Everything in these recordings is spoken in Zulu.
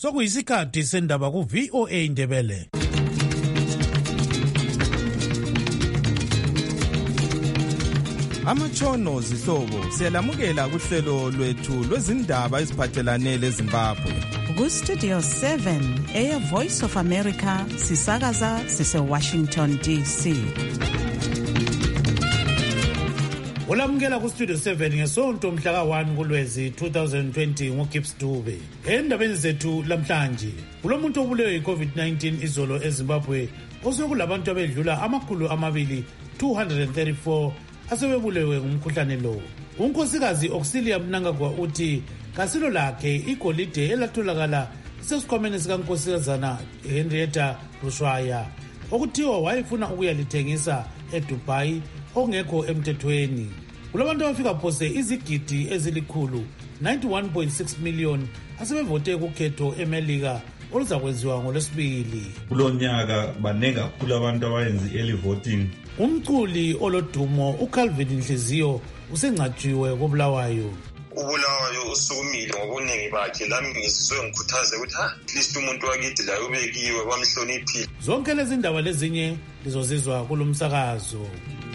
Sokuyisikhathi sendaba ku VOA Ndebele. Amatshono zihlobo siyalamukela kuhlelo lwethu lwezindaba eziphathelane leZimbabwe. Ku-Studio 7 Air Voice of America sisakaza sise-Washington DC. Olamukela ku-Studio 7 ngesonto mhla ka-1 kuLwezi 2020 ngoGibbs Dube. Endabeni zethu lamhlanje, kulomuntu obulewe yi-COVID-19 izolo eZimbabwe osekulabantu abedlula 234 asebebulewe ngumkhuhlane lo. Unkosikazi Auxilia Mnangagwa uthi kasilo lakhe igolide elatholakala sesikhwameni sikankosazana Henrietta Rushwaya okuthiwa wayefuna ukuyalithengisa eDubai ongekho emthethweni. Kulabantu abafika phose izigidi ezilikhulu 91.6 million asebevote kukhetho eMelika oluzakwenziwa ngoLwesibili. Kulonyaka banengi kakhulu abantu abayenza early voting. Umculi olodumo uCalvin Nhliziyo usengcatshiwe koBulawayo. uBulawayo usukumile ngobuningi bakhe lami ngisizwe ngikhuthaze ukuthi at least umuntu wakithi la ubekiwe bamhloniphile. Zonke lezi ndaba lezinye lizozizwa kulomsakazo.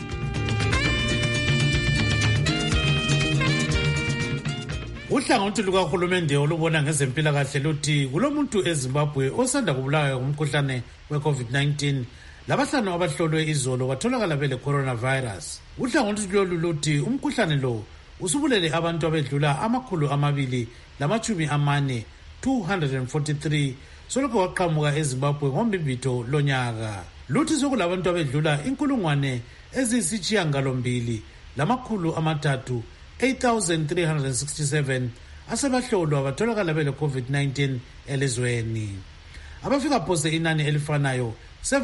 Uhlangothi lukahulumende olubona ngezempilakahle luthi kulomuntu eZimbabwe osanda kubulawa ngumkhuhlane we-COVID-19 labahlanu abahlolwe izolo batholakala bele coronavirus. Uhlangothi lolu luthi umkhuhlane lo usubulele abantu abedlula 243 soloko waqhamuka eZimbabwe ngombibito lonyaka. Luthi sokulabantu abedlula 8,367 asebahlolwa batholakala bele COVID-19 elizweni. Abafika phose inani elifanayo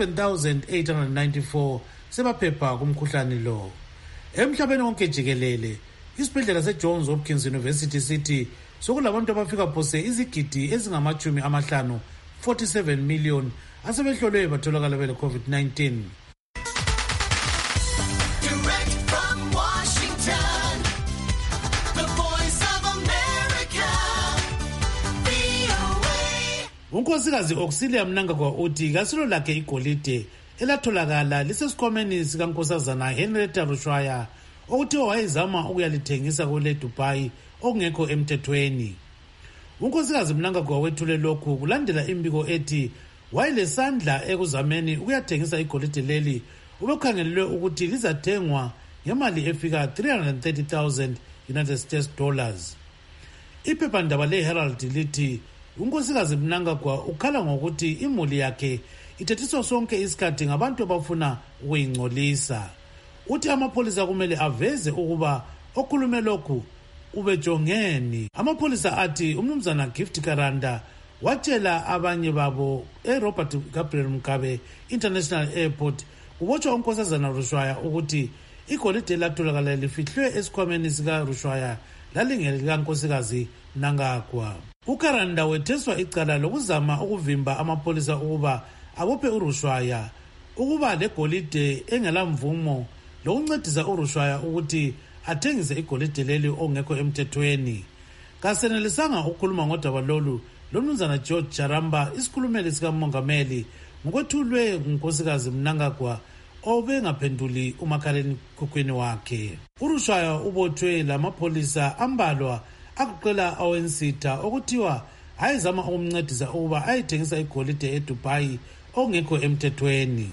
7,894 sebaphepha kumkhuhlane lo. Emhlabeni wonke jikelele, isibhedlela seJohns Hopkins University City sokulabantu abafika phose izigidi ezingama-50 47 million asebehlolwe batholakala bele COVID-19. Unkosikazi Auxilia Mnangagwa uthi kasilo lakhe igolide elatholakala lisesikhwameni sikankosazana Henrietta Rushwaya okuthiwa wayezama ukuyalithengisa kule Dubai okungekho emthethweni. Unkosikazi Mnangagwa wethule lokhu kulandela imbiko ethi wayelesandla ekuzameni ukuyathengisa igolide leli ubekhangelelwe ukuthi lizathengwa ngemali efika 330,000 United States dollars. Iphephandaba leHerald lithi unkosikazi Mnangagwa ukhala ngokuthi imuli yakhe ithethiswa sonke isikhathi ngabantu abafuna ukuyingcolisa. Uthi amapholisa kumele aveze ukuba okhulume lokhu ubejongeni. Amapholisa athi umnumzana Gift Karanda watshela abanye babo eRobert Gabriel Mugabe International Airport kubotshwa unkosazana Rushwaya ukuthi igolide latholakala lifihlwe esikhwameni sika Rushwaya lalingeli likankosikazi Mnangagwa. uKaranda wetheswa icala lokuzama ukuvimba amapholisa ukuba abophe uRushwaya ukuba legolide engelamvumo lokuncedisa uRushwaya ukuthi athengise igolide leli ongekho emthethweni. Kasenelisanga ukukhuluma ngodaba lolu lomnumzana George Jaramba isikhulumeli sikamongameli ngokwethulwe ngunkosikazi Mnangagwa obengaphenduli umakhalekhukhwini wakhe. uRushwaya ubothwe lamapholisa ambalwa akuqela awensitha okuthiwa ayezama ukumncedisa ukuba ayithengisa igolide eDubai ongekho emthethweni.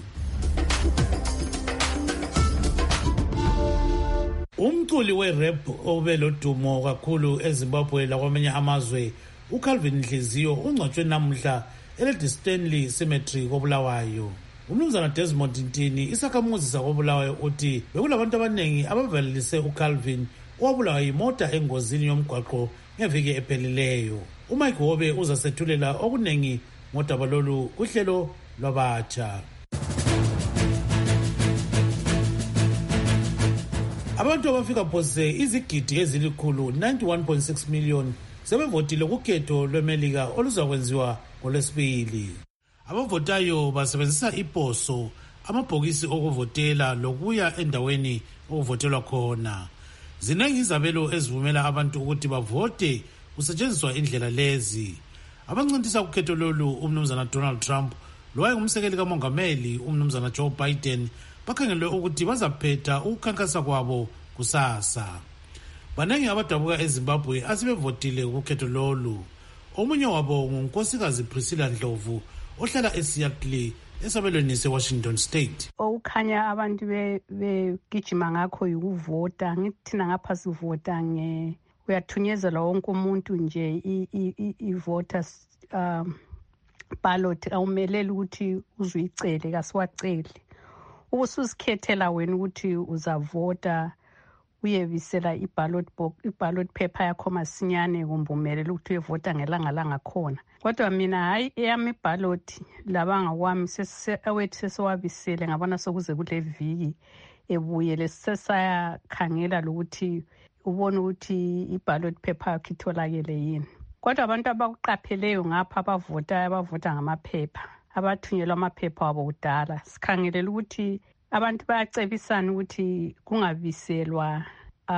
Umculi we-rap obelodumo kakhulu eZimbabwe lakwamanye amazwe uCalvin Nhliziyo ungcwatshwe namuhla eLady Stanley Cemetery koBulawayo. Umnumzana Desmond Ntini isakhamuzi sakoBulawayo uthi bekulabantu abanengi abavalelise uCalvin owabulawa yimota engozini yomgwaqo ngeviki ephelileyo. uMike Hobe uzasethulela okunengi ngodaba lolu kuhlelo lwabatsha. Abantu abafika phose izigidi ezilikhulu 91.6 million sebevotile kukhetho lweMelika oluzakwenziwa ngoLwesibili. Abavotayo basebenzisa iposo, amabhokisi okuvotela lokuya endaweni okuvotelwa khona. Zinengi izabelo ezivumela abantu ukuthi bavote kusetshenziswa indlela lezi. abancintisa ukhetho lolu umnumzana Donald Trump lowayengumsekeli kamongameli umnumzana Joe Biden bakhangelwe ukuthi bazaphetha ukukhankasa kwabo kusasa. Baningi abadabuka eZimbabwe asebevotile ukhetho lolu. Omunye wabo ngunkosikazi Priscilla Ndlovu ohlala eSeattle esabelweni seWashington State. Okukhanya abantu begijima ngakho yikuvota. Ngithi thina ngapha sivota uyathunyezela wonke umuntu nje i-voters ballot awumeleli ukuthi uzuyicele kasiwaceli. Ubususikhethela wena ukuthi uzavota uyebisela i-ballot paper yakho masinyane kumbe umelele ukuthi uyevota ngelanga langakhona. Kodwa mina hayi eyami ballot labanga kwami awethu sesewabisele ngabona sokuze kule viki ebuyele sesayakhangela lokuthi ubone ukuthi i-ballot paper yakho itholakele yini. Kodwa abantu abakuqapheleyo ngapha abavota ngamaphepha abathunyelwa amaphepha wabo kudala sikhangelela ukuthi abantu bayacebisana ukuthi kungabiselwa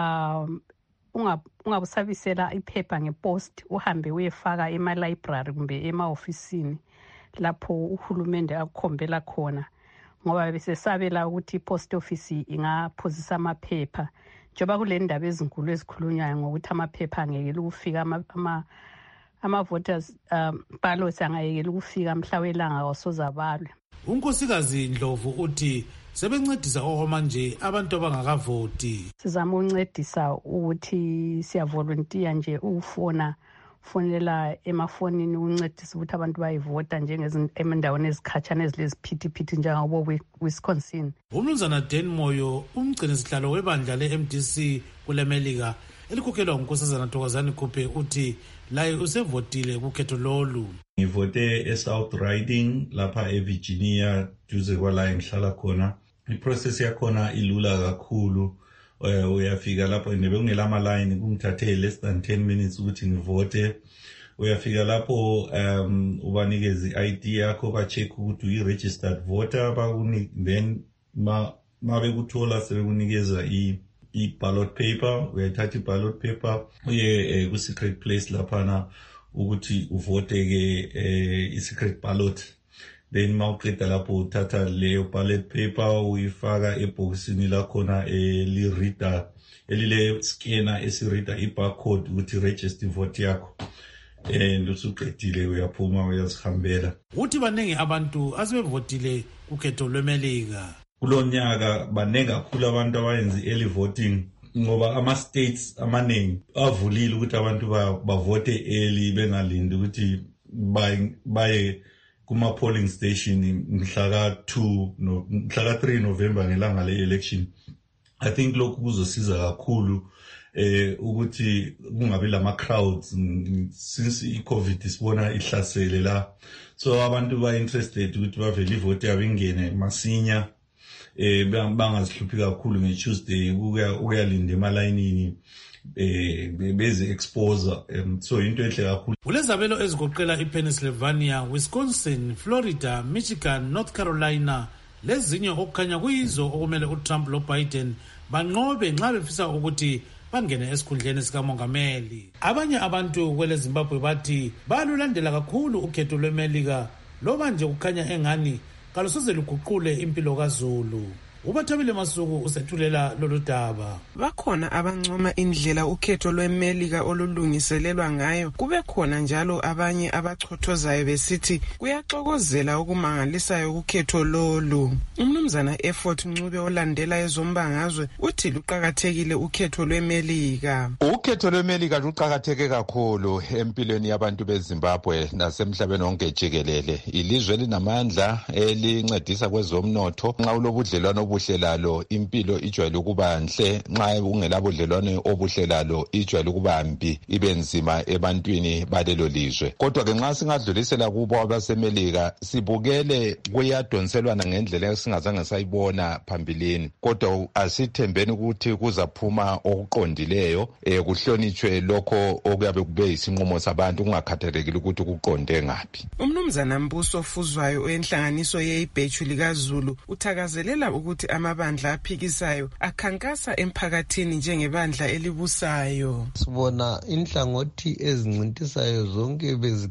ungabusabisela iphepha ngepost uhambe uyefaka ema-library kumbe ema-ofisini lapho uhulumende akukhombela khona ngoba besesabela ukuthi i-post office ingaphosisa amaphepha njengoba kule ndaba ezinkulu ezikhulunywayo ngokuthi amaphepha angekela ukufika ama-voters ballots angayekela ukufika mhla welanga wasozabalwe. Unkosikazi Ndlovu uthi sebencedisa manje abantu abangakavoti. Sizama ukuncedisa ukuthi siyavolunteer nje ufonela emafonini uncedisa ukuthi abantu bayivota njengezindaweni ezikhatshana ezileziphithiphithi njengobo Wisconsin. Umnumzana Dan Moyo umgcini sihlalo webandla le-MDC kule Melika elikhokhelwa ngunkosazana Ntokozani Khuphe uthi laye usevotile kukhetho lolu. Ngivote eSouth Riding lapha eVirginia duze kwala engihlala khona. I-process yakhona ilula kakhulu. Uyafika lapho nebekungela line kungithathe less than 10 minutes ukuthi ngivote. Uyafika lapho ubanikeza i-ID yakho ba-check ukuthi uyi-registered voter then mabekuthola sebekunikeza i-ballot paper. Uyathatha i-ballot paper uye ku-secret place laphana ukuthi uvote-ke i-secret ballot. Then mawuqeda lapho uthatha leyo ballot paper uyifaka ebhokisini lakhona elile scanner esirida i-barcode ukuthi register vote yakho. Usuqedile uyaphuma uyazihambela. Uthi baningi abantu asebevotile ukhetho lweMelika. Kulonyaka baningi kakhulu abantu abayenza early voting ngoba ama-states amaningi avulile ukuthi abantu bavote early bengalindi ukuthi baye kuma-polling station mhla ka-3 November ngelanga le-election. I think lokhu kuzosiza kakhulu ukuthi kungabi lama-crowds since i-COVID sibona ihlasele la. So abantu ba-interested ukuthi bavele ivote yabo ingene masinya. Bangazihluphi kakhulu nge-Tuesday uyalinda emalayinini beze expose so into enhle kakhulu. Kulezabelo ezigoqela iPennsylvania, Wisconsin, Florida, Michigan, North Carolina lezinye okukhanya kuyizo okumele uTrump loBiden banqobe nxa befisa ukuthi bangene esikhundleni sikamongameli. Abanye abantu kwele Zimbabwe bathi balulandela kakhulu ukhetho lweMelika loba nje kukhanya engani kalusoze luguqule impilo kaZulu. Ubathabile Masuku usethulela lolu daba. Bakhona abancoma indlela ukhetho lweMelika olulungiselelwa ngayo. Kube khona njalo abanye abachothozayo besithi kuyaxokozela okumangalisayo ukhetho lolu. Umnumzana Effort Ncube olandela ezombangazwe uthi luqhakathekile ukhetho lweMelika. Ukhetho lweMelika luqhakatheke kakhulu empilweni yabantu beZimbabwe nasemhlabeni wonke jikelele. Ilizwe elinamandla elincedisa kwezomnotho. Nxa ulobudlelwano obuhle lalo impilo ijwayele ukuba nhle, nxa ungelabudlelwano obuhle lalo ijwayele ukuba mbi ibe nzima ebantwini balelo lizwe. Kodwa ke nxa singadlulisela kubo abaseMelika sibukele kuyadonselwana ngendlela esingazange sayibona phambilini. Kodwa asithembeni ukuthi kuzaphuma okuqondileyo kuhlonitshwe lokho okuyabe kube isinqumo sabantu kungakhathalekile ukuthi kuqonde ngaphi. Umnumzana Mbuso Fuzwayo enhlanganiso yeIbhechu likaZulu uthakazelela ukuthi ukuthi amabandla aphikisayo akhankasa emphakathini njengebandla elibusayo. Sibona inhlangothi ezincintisayo zonke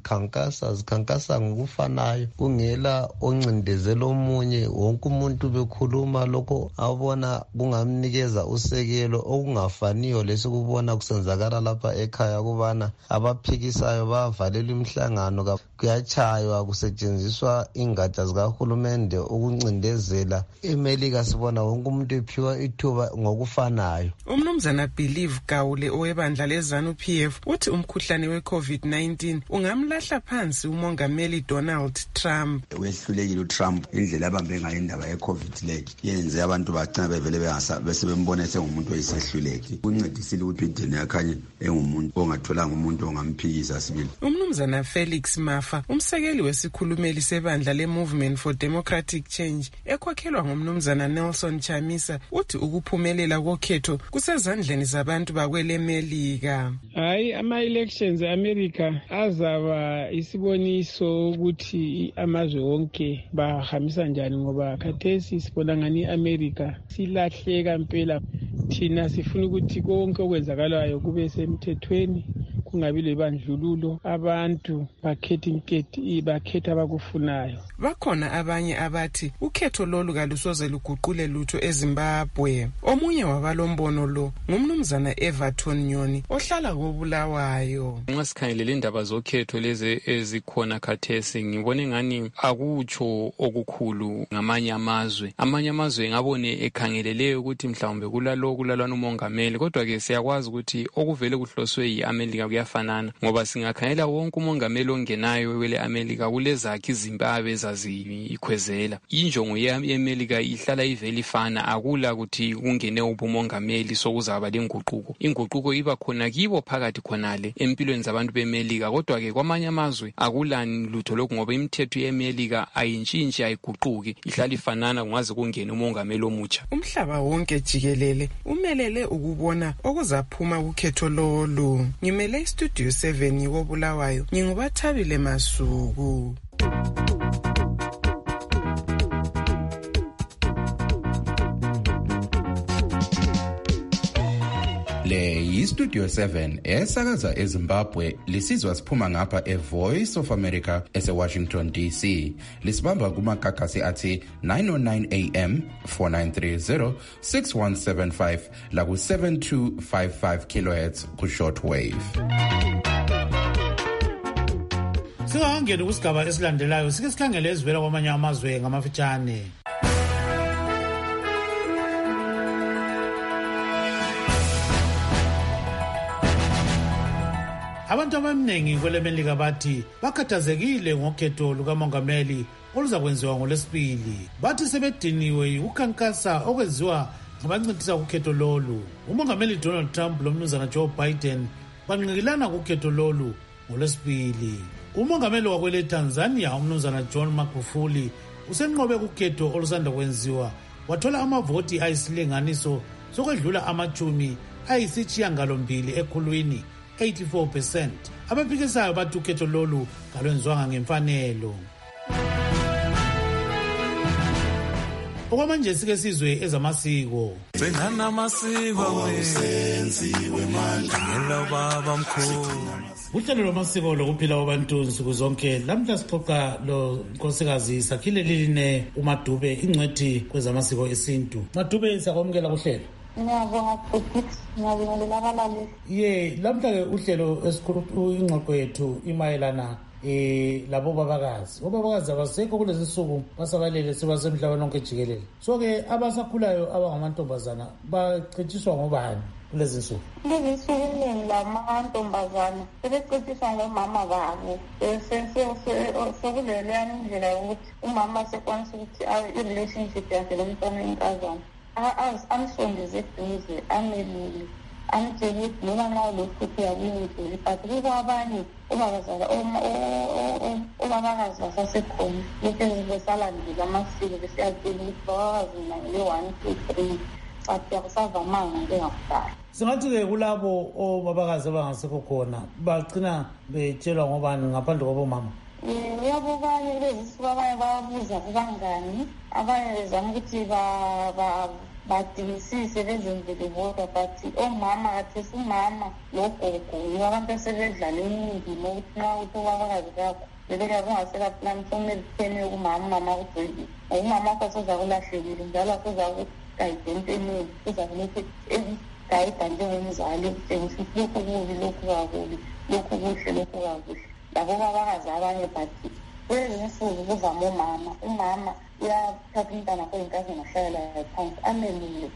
zikhankasa ngokufanayo, kungela oncindezela omunye, wonke umuntu bekhuluma lokho abona kungamnikeza usekelo okungafaniyo lesikubona kusenzakala lapha ekhaya kubana abaphikisayo bavalela imihlangano, kuyachaywa, kusetshenziswa ingatsha zikahulumende ukuncindezela. eMelika sibona wonke umuntu ephiwa ithuba ngokufanayo. Umnumzana Believe Gawule owebandla leZANU-PF uthi umkhuhlane we-COVID-19 ungamlahla phansi umongameli Donald Trump. Wehlulekile uTrump indlela abambe ngayo indaba ye-COVID le yenze abantu bagcina bevele besebembona sengumuntu oyisehluleki. Uncedisile ukuthi Biden yakhanye engumuntu ongatholanga umuntu ongamphikisa sibili. Umnumzana Felix Mafa, umsekeli wesikhulumeli sebandla le-Movement for Democratic Change ekhokhelwa ngumnumzana Nelson Chamisa, uthi ukuphumelela kokhetho kusezandleni zabantu bakweleMelika. Hayi, ama-elections e-America azaba isiboniso ukuthi amazwe wonke bahambisa njani, ngoba khathesi sibona ngani i-America silahleka mpela. Thina sifuna ukuthi konke okwenzakalayo kube semthethweni, kungabi lebandlululo, abantu bakhetha abakufunayo. Bakhona abanye abathi ukhetho lolu kalusoze luguqule lutho eZimbabwe. Omunye wabalombono lo ngumnumzana Everton Nyoni ohlala koBulawayo. Nxa sikhangelele indaba zokhetho lezi ezikhona khathesi, ngibone ngani akutsho okukhulu ngamanye amazwe. Amanye amazwe ngabone ekhangelele ukuthi mhlawumbe kulalwana umongameli, kodwa ke siyakwazi ukuthi okuvele kuhloswe yi-America kuyafanana, ngoba singakhangela wonke umongameli ongenayo wele America kulezakhe izimpabe ezaziyikhwezela. Injongo ye-America ihlala ivele ifana, akula ukuthi kungene ubumongameli sokuzaba lenguquko. Inguquko iba khona kibo phakathi khonale empilweni zabantu beMelika, kodwa ke kwamanye amazwe akulani lutho lokhu, ngoba imithetho yeMelika ayintshintshi, ayiguquki, ihlala ifanana kungaze kungene umongameli omutsha. Umhlaba wonke jikelele umelele ukubona okuzaphuma ukhetho lolu. Ngimele Studio 7 koBulawayo, ngingubathabile Masuku. Le yi-Studio 7 esakaza eZimbabwe, lisizwa siphuma ngapha eVoice of America ese-Washington DC. Lisibamba kumakakasi athi 909 AM, 4930, 6175 laku-7255 kHz ku-shortwave. Singangena kusigaba esilandelayo, sike sikhangele ezivela kwamanye amazwe ngamafitshane. Abantu abaningi kweleMelika bathi bakhathazekile ngokhetho lukamongameli oluzakwenziwa ngoLwesibili. Bathi sebediniwe ukukhankasa okwenziwa ngabancintisa ukhetho lolu. Umongameli Donald Trump lomnumzana Joe Biden banqikilana kukhetho lolu ngoLwesibili. Umongameli wakwele Tanzania umnumzana John Magufuli usenqobe kukhetho olusanda kwenziwa, wathola amavoti ayisilinganiso sokwedlula amachumi ayisishiyagalombili ekhulwini, 84%. Abaphikisayo bathi ukhetho lolu kalwenziwanga ngemfanelo. Okwamanje sike sizwe ezamasiko. Bengana amasiko wenziwe manje ngelo baba mkhulu. Uhlelo lwamasiko lokuphila kwabantu nsuku zonke. Lamhla sixoxa lo nkosikazi Sakhile Liline uMadube, ingcwethi kwezamasiko esintu. Madube, siyakwamukela kuhlelo. Ngiyabonga futhi, ngiyabingelela abalaleli. Lamhla ke uhlelo esikhulu ingxoxo yethu imayelana labo babakazi. Obabakazi abasekho kulezi nsuku, basabalele sebasemhlabeni wonke jikelele. So ke abasakhulayo abangamantombazana bacitshiswa ngobani kulezi nsuku? Kulezi nsuku iningi lamantombazana sebecitshiswa ngomama babo. Sekuleleyana indlela yokuthi umama sekwanisa ukuthi i-relationship yakhe lomntwana wenkazana amsondeze eduze, amelule, amtshele ukuthi noma nxa ulohlupho yakuyindluli, but kuko abanye obabakazi basasekhona lokhu ezibesalandela amasiko besiyatshela ukuthi babakazi mina ngile 1 2 3 but akusavamanga njengakudala. Singathi-ke kulabo obabakazi abangasekho khona bagcina betshelwa ngobani ngaphandle kwabomama? uyabukanye kulezisuku abanye babuza kubangani, abanye bezama ukuthi badingisise bezenzele bodwa, but omama kathesi umama logogo yibo abantu asebedlala indima ukuthi nxa uthi ubabakazi bakho bebeka kungasela plan somele kuthene kumama kujoyile ngoba umama wakho asoza kulahlekile njalo asoza ukugayida empemeni uza kulokhu egayida njengomzali kutshengisa ukuthi lokhu kubi lokhu kakubi lokhu kuhle lokhu kakuhle labo babakazi abanye but kwezi nsuku kuvama umama uyathatha umntwana akho inkazana ahlala phansi amelule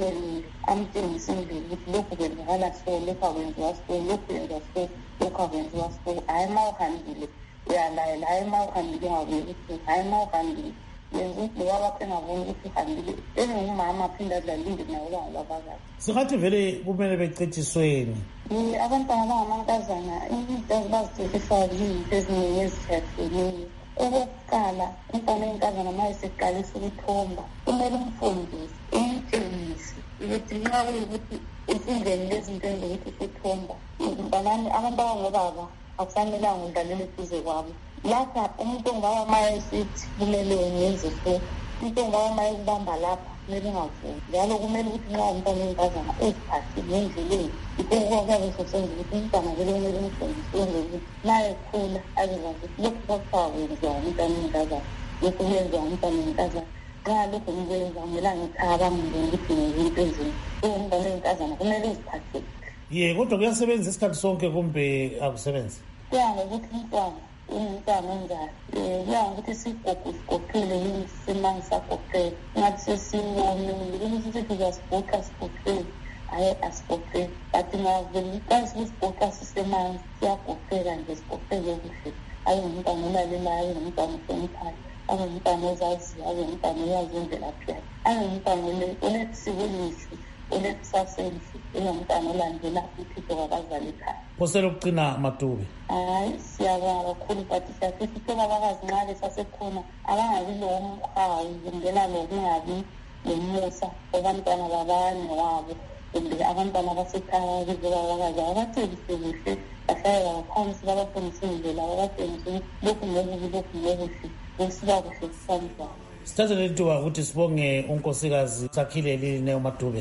amtshengise indlela ukuthi lokhu kwenzakala so lokhu akwenziwa so lokhu yenziwa so lokhu akwenziwa so hayi ma uhambile uyalayela hayi ma uhambile ungabuye ukuthi hayi ma uhambile yenza ukuthi loba bakho engaboni ukuthi uhambile engumama aphinda adlalinde naye ubangababakazi. Singathi vele kumele becitshisweni abantwana abangamankazana izinto bazicitshiswayo izinto eziningi ezithatheneyo. Okokuqala umntwana oyinkazana ma eseqalisa ukuthomba kumele umfundise umtshengise ukuthi nxa kuyukuthi usindleni lezinto ezokuthi usuthomba mntanami abantu abangobaba akufanelanga udlalele eduze kwabo. Lapha umuntu ongubaba ma esithi kumele ngenze so umuntu ongubaba ma ekubamba lapha kumele ungavumi njalo kumele ukuthi nxa umntwana oyinkazana eziphathe ngendleleni kuyabe sosenza ukuthi umntwana vele kumele umfundise ukuthi naye ekhula aziwazi lokhu kwakuthiwa kwenziwa umntwana oyinkazana lokhu kwenziwa umntwana oyinkazana nxa lokhu ngikwenza kumele ngikhaba ngibone ukuthi ngezinto ezinye umntwana oyinkazana kumele uziphathe. Kodwa kuyasebenza isikhathi sonke kumbe akusebenzi? Kuya ngokuthi umntwana onjani kuya ngokuthi sigoqile yini simanzi sagoqele ngathi sesiwomile ukuthi sithi uyasigoqa sigoqele hayi asigoqele but ngavele xa sisigoqa sisemanzi siyagoqela nje sigoqele kuhle abe ngumntwana olalelayo ngumntwana ohloniphayo abe ngumntwana ozaziyo abe ngumntwana oyazi imvelaphi yakhe abe ngumntwana olesiko elihle olekusasa elihle ngumntwana olandela uthixo kwabazali ekhaya. Phosela ukuqina Madube. Hayi siyabonga kakhulu but siyasithi abakazi nxa besasekhona abangabi lomhawu kungena lokungabi lomusa abantwana babanye wabo kumbe abantwana abasekhaya bezobabakazi abatshengise kuhle bahlale phansi babafundise indlela babatshengise lokhu ngokubi lokhu ngokuhle kusiba kuhle kusanjani. Sithathe lethuba ukuthi sibonge unkosikazi Sakhile Lili Madube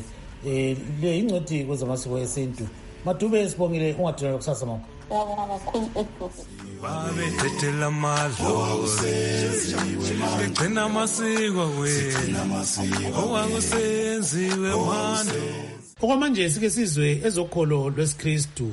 le ingcwethi kwezamasiko esintu. Madube sibongile ungadinela kusasa mama. Siyabonga kakhulu eduze. Babethethela amalo begcina amasiko wethu owakusenziwe manje. Okwamanje sike sizwe ezokholo lwesikristu.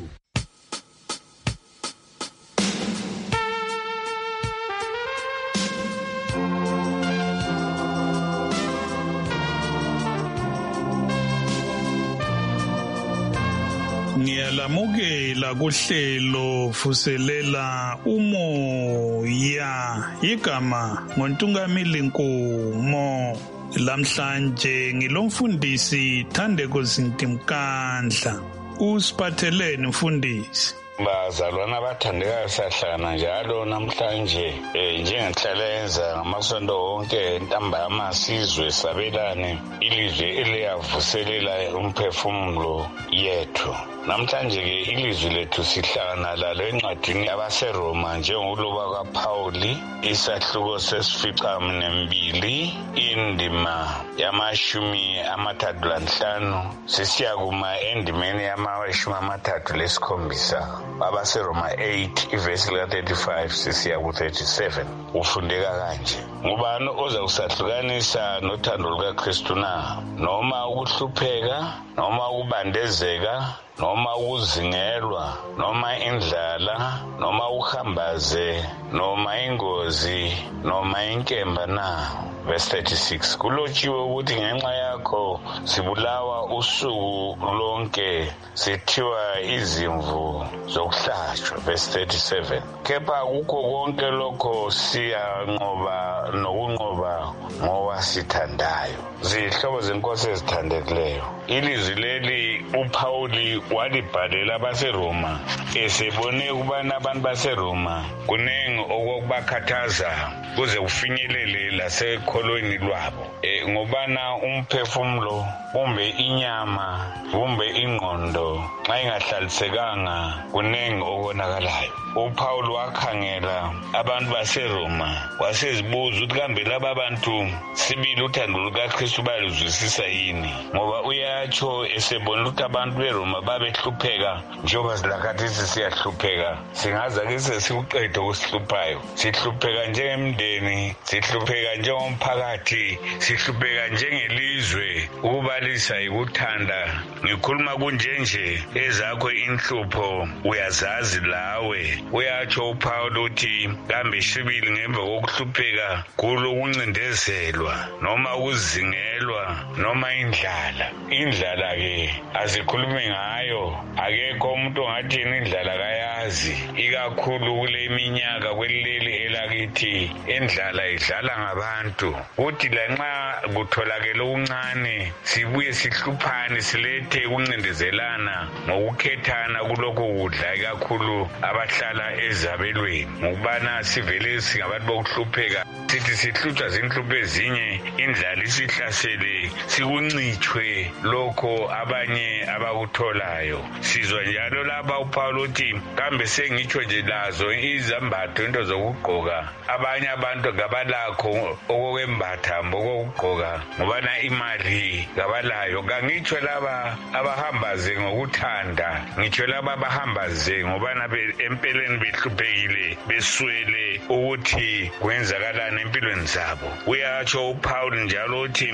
Ngiyalamukela kuhlelo vuselela umoya igama ngoNtungamili Nkomo. Lamhlanje ngilomfundisi Thandeko Zintimkandla. Usiphatheleni mfundisi? Bazalwana abathandekayo siyahlangana njalo namhlanje njengenhlalenza ngamasonto wonke ntambama sizwe sabelane ilizwe eliyavuselela umphefumulo yethu. Namhlanje-ke ilizwi lethu sihlangana lalo encwadini yabaseRoma njengokuloba kaPawuli isahluko sesificaminwembili indima yama-35 sisiya kuma endimeni yama-37 abaseRoma 8 ivesi lika-35 sisiya ku-37 ufundeka kanje: ngubani oza kusahlukanisa nothando lukaKristu na? Noma ukuhlupheka, noma ukubandezeka, noma ukuzingelwa, noma indlala, noma uhambaze, noma ingozi, noma inkemba na? Verse 36 kulotshiwe ukuthi ngenxa yakho sibulawa usuku lonke, sithiwa izimvu zokuhlatshwa. Verse 37 kepha kukho konke lokho siyanqoba nokunqoba ngowasithandayo. Zihlobo zenkosi ezithandekileyo, ilizwi leli uPawuli walibhalela abaseRoma esebone ukubana abantu baseRoma kunengi okubakhathaza kuze kufinyelele lasekholweni lwabo, ngobana umphefumulo kumbe inyama kumbe ingqondo xa ingahlalisekanga kunengi okonakalayo. uPaul wakhangela abantu baseRoma wasezibuza ukuthi kambe laba bantu sibili uthando lukaKristu bayaluzwisisa yini, ngoba uyatsho esebona ukuthi abantu beRoma babehlupheka njengoba silakhathisi siyahlupheka. Singaza ke sesikuqede ukusihluphayo, sihlupheka njengemndeni, sihlupheka njengomphakathi, sihlupheka njengelizwe. Ukubalisa yikuthanda, ngikhuluma kunjenje ezakho inhlupho uyazazi lawe. Uyatsho uPaul uthi kambe sibili ngemva kokuhlupheka kulokuncindezelwa noma ukuzingelwa noma indlala. Indlala ke asikhulume ngayo, akekho umuntu ongathi indlala kayazi, ikakhulu kule minyaka kweleli elakithi indlala idlala ngabantu. Uthi lanxa kutholakele okuncane sibuye sihluphane silethe ukuncindezelana ngokukhethana kulokho kudla, ikakhulu abahlala ezabelweni, ngokubana sivele singabantu bokuhlupheka sithi sihlutshwa zinhlupho ezinye, indlala isihlasele sikuncitshwe lokho abanye abakutholayo. Sizwa njalo lapha uPaul uthi kambe sengitsho nje lazo izambatho into zokugqoka, abanye abantu ngabalakho okokwembatha okokugqoka ngobana imali ngabalayo. Kangitsho laba abahambaze ngokuthanda, ngitsho laba abahambaze ngobana empeleni behluphekile beswele ukuthi kwenzakalani empilweni zabo. Uyatsho uPaul njalo uthi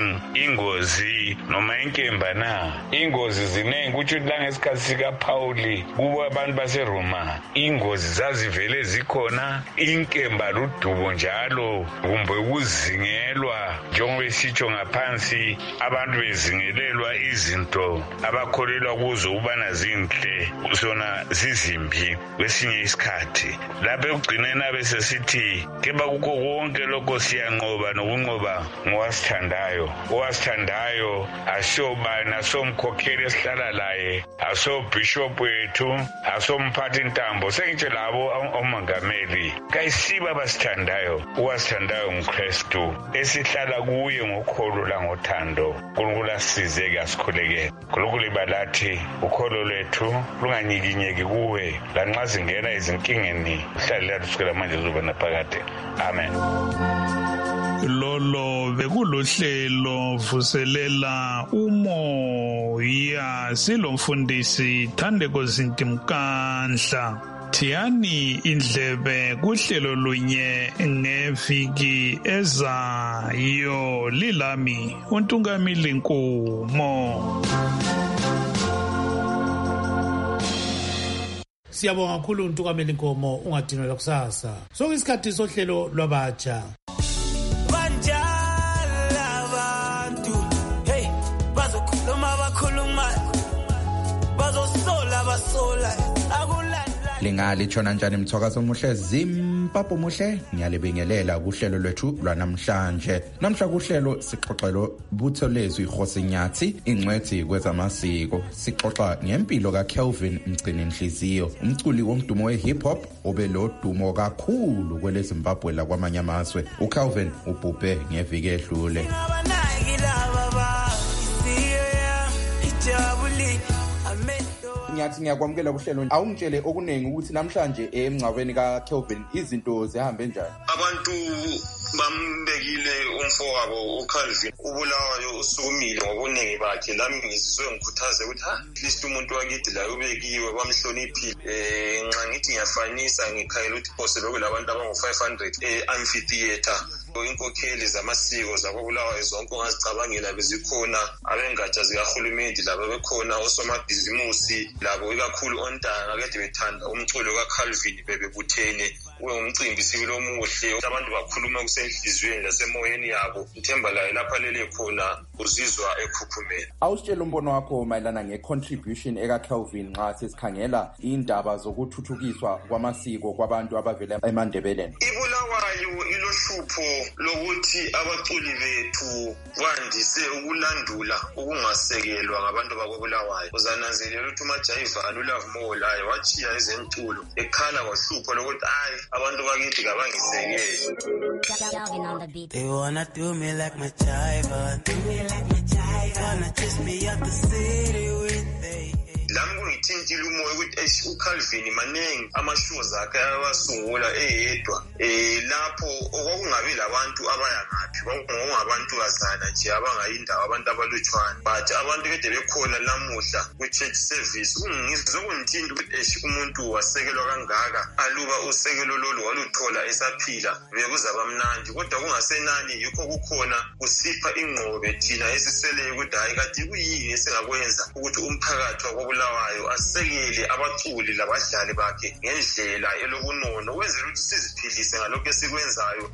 ingozi noma inkemba na, ingozi zinengi. Kutsho la ngesikhathi sikaPauli kubo abantu baseRoma ingozi zazivele zikhona, inkemba ludubo njalo kumbe ukuzingelwa, njengoba esitsho ngaphansi abantu bezingelelwa izinto abakholelwa kuzo ukubana zinhle zona zizimbi. Kwesinye isikhathi lapha ekugcineni abesesithi keba kukho konke lokho siyanqoba nokunqoba ngowasithandayo. Owasithandayo asobani, asomkhokheli esihlala laye, asobhishophu wethu, asomphathi ntambo, sengitsho labo omongameli. Kayisiba abasithandayo, owasithandayo nguKristu esihlala kuye ngokholo langothando. uNkulunkulu asize-ke asikhulekele. uNkulunkulu ibalathi ukholo lwethu lunganyikinyeki kuwe lanxa singena ezinkingeni, uhlale lathi kusukela manje kuzoba naphakade. Amen. Lolo bekuluhlelo vuselela umoya, silomfundisi Thandeko Zintimkandla. Thiyani indlebe kuhlelo lunye ngeviki ezayo. Lilami uNtungamili Nkomo. Siyabonga kakhulu uNtungamili Nkomo, ungadinelwa kusasa. Sokuyisikhathi sohlelo lwabatsha. Lingalithona njani mthwakazo omuhle, Zimbabwe muhle, ngiyalibingelela kuhlelo lwethu lwanamhlanje. Namhla kuhlelo sixoxelo Buthelezwi Khosinyathi, ingcwethi kwezamasiko. Sixoxa ngempilo kaKelvin Mgcini Nhliziyo, umculi womdumo wehip hop obelo dumo kakhulu kwele Zimbabwe la kwamanye amazwe. uKelvin ubhubhe ngeviki edlule. Ngiyathi ngiyakwamukela kuhlelo. Awungitshele okunengi ukuthi namhlanje emngcwabeni kaKelvin izinto zihambe njani? Abantu bambekile umfowabo uCalvin ubulawayo usukumile ngobuningi bakhe. Lami ngizizwe ngikhuthaze ukuthi at least umuntu wakithi la ubekiwe bamhloniphile. Nxa ngithi ngiyafanisa ngikhayela ukuthi phose bekulabantu abangu-500 amphitheater. Inkokheli zamasiko zabobulawayo zonke ongazicabangela bezikhona, abengatsha zikahulumeni labo bekhona, osomabhizimusi labo ikakhulu ontanga kade bethanda umculo kaCalvin bebebuthene. Umcimbi sibili omuhle, abantu bakhuluma kusenhliziyweni lasemoyeni yabo. Ithemba layo lapha lele khona uzizwa ekhukhumela. Awusitshela umbono wakho mayelana nge-contribution ekaKelvin nxa sesikhangela indaba zokuthuthukiswa kwamasiko kwabantu abavela eMandebeleni. Ibulawayo koBulawayo ilohlupho lokuthi abaculi bethu bandise ukulandula ukungasekelwa ngabantu bakoBulawayo. Uzananzelela ukuthi uMajayivana uLove More laye wachiya ezemculo ekhala ngohlupho lokuthi abantu bakithi kabangisekele. They wanna do me like Majayivana, wanna just be up the city with they. Lami kungithintile umoya ukuthi uCalvin manengi amashows akhe ayawasungula eyedwa lapho okwakungabi labantu abaya ngaphi kwakungabantukazana nje abangayindawo abantu abalutshwana but abantu kade bekhona lamuhla ku-church service. Kungizokungithinta ukuthi umuntu wasekelwa kangaka aluba usekelo lolu waluthola esaphila bekuzaba mnandi kodwa kungasenani yikho kukhona kusipha ingqobe thina esiseleyo ukuthi hayi kade kuyini esingakwenza ukuthi umphakathi wakoBulawayo asekele abaculi labadlali bakhe ngendlela elobunono ukwenzela ukuthi siziphilise ngalokho esikwenzayo.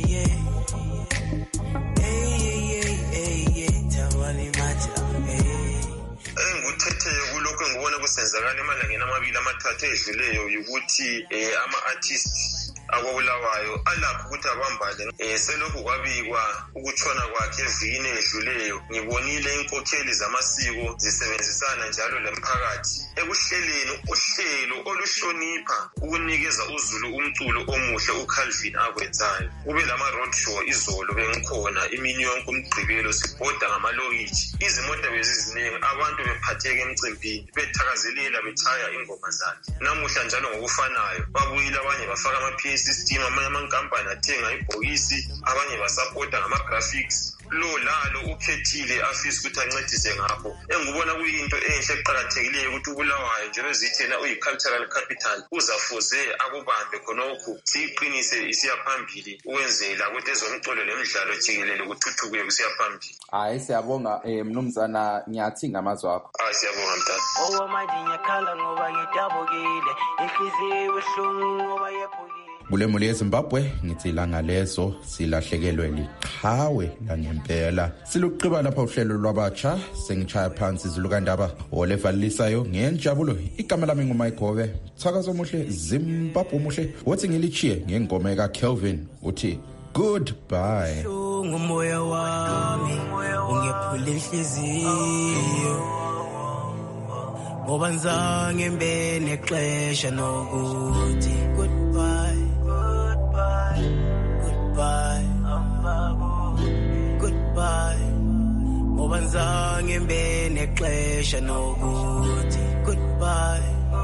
Engikuthetheyo kulokho engibona kusenzakala emalangeni amabili amathathu edluleyo ukuthi ama-artists akoBulawayo alakho ukuthi abambane. Selokhu kwabikwa ukutshona kwakhe evikini edluleyo ngibonile inkokheli zamasiko zisebenzisana njalo lemphakathi ekuhleleni uhlelo oluhlonipha ukunikeza uZulu umculo omuhle uCalvin akwenzayo. Kube lama road show izolo bengikhona imini yonke umgqibelo sibhoda ngamalokitshi izimota beziziningi abantu bephatheke emcimbini bethakazelela bethaya ingoma zakhe. Namuhla njalo ngokufanayo babuyile abanye bafaka ama-PA system amanye amankampani athenga ibhokisi abanye basapota ngama-graphics. Lo lalo ukhethile afisa ukuthi ancedise ngapho. Engibona kuyinto enhle eqhakathekileyo ukuthi uBulawayo njengoba zithena uyi-cultural capital uzafuze akubambe khonokho siqinise isiya phambili ukwenzela ukuthi ezomculo nemidlalo jikelele kuthuthuke kusiya phambili. Hayi siyabonga mnumzana Nyathi ngamazwi akho. Siyabonga mntana. Manje ngiyakhala ngoba ngidabukile inhliziyo ihlungu ngoba yephukile. Kule muli eZimbabwe ngithi ilanga lezo silahlekelwe liqhawe langempela. Siluqhiba lapha uhlelo lwabatsha sengichaya phansi izilukandaba olevalisayo ngenjabulo. Igama lami nguMayigobe. Thakazo muhle Zimbabwe muhle. Wathi ngilichiye ngengoma kaCalvin uthi goodbye. Ngomoya wami ungephula inhliziyo ngoba ngizange ngibe nexesha nokuthi goodbye. Ngoba ngizange ngibe nexesha nokuthi goodbye.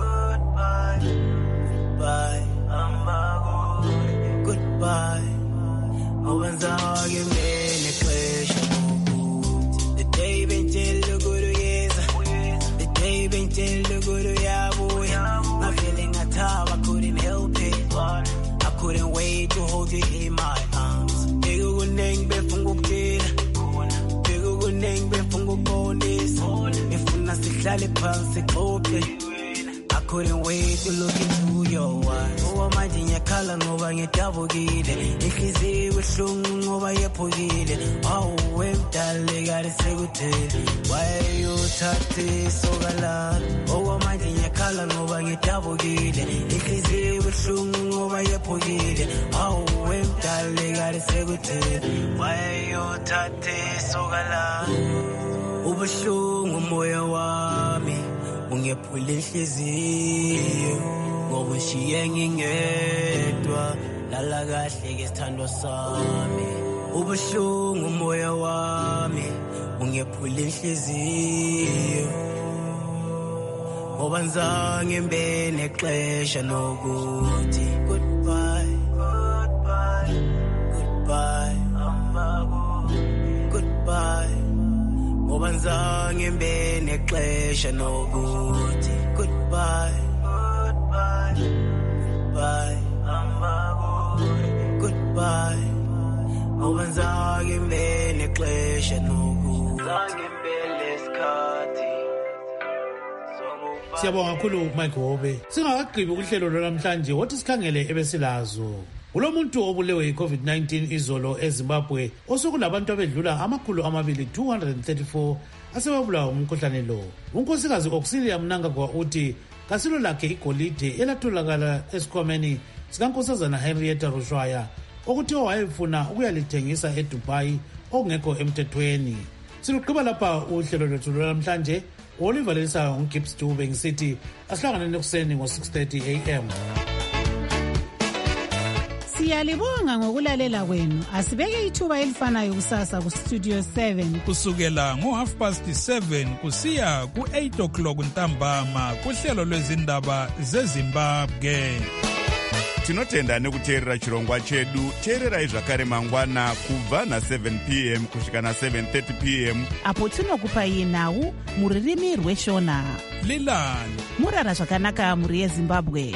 Ngoba ngizange ngibe nexesha nokuthi the day bengitshela ukuyeza the day bengitshela ukuyabuya I feeling ngathaba I couldn't help it. I couldn't wait to hold you in my arms. Bego kunengi befunga ukutshela bego kunengi befunga ukubonisa ngifuna sihlale phansi xoxe. I couldn't wait to look into your eyes. Manje ngiyakhala ngoba ngidabukile inhliziyo ihlungu ngoba yephukile. Wemdale kade sekuthele why you uthathe isoka lami. Manje ngiyakhala ngoba ngidabukile inhliziyo ihlungu ngoba yephukile. Wemdale kade sekuthele why you uthathe isoka lami. Ubuhlungu umoya wami ungephula inhliziyo ngoba ushiye ngingedwa lala kahle ke sithando sami. Ubuhlungu umoya wami ungephula inhliziyo ngoba ngizange ngibe nexesha nokuthi goodbye. Ngoba ngizange ngibe nexesha nokuthi goodbye. Ngoba ngizange ngibe nexesha nokuthi lesikhathi. Siyabonga kakhulu Mayigobe. Singakagqibi uhlelo lwanamhlanje wothi sikhangele ebesilazo. Ulomuntu obulewe yi-COVID-19 izolo eZimbabwe osokulabantu abedlula 234 asebebulawa umkhuhlane lo. Unkosikazi Auxilia Mnangagwa uthi kasilo lakhe igolide elatholakala esikhwameni sikankosazana Henrietta Rushwaya okuthiwa wayefuna ukuyalithengisa eDubai okungekho emthethweni. Siluqhuba lapha uhlelo lwethu lwanamhlanje. Oliver Lelisa uGibbs Dube ngisithi asihlangane ekuseni ngo-6:30 AM. Siyalibonga ngokulalela kwenu. Asibeke ithuba elifanayo kusasa kuStudio 7 kusukela ngo7:30 kusiya ku8 ntambama kuhlelo lwezindaba zeZimbabwe. Tinotenda nekuteerera chirongwa chedu. Teererai zvakare mangwana kubva na7 PM kusvika na7:30 PM apo tinokupai nhau muririmi rweshona. Lilani murara zvakanaka muri yeZimbabwe.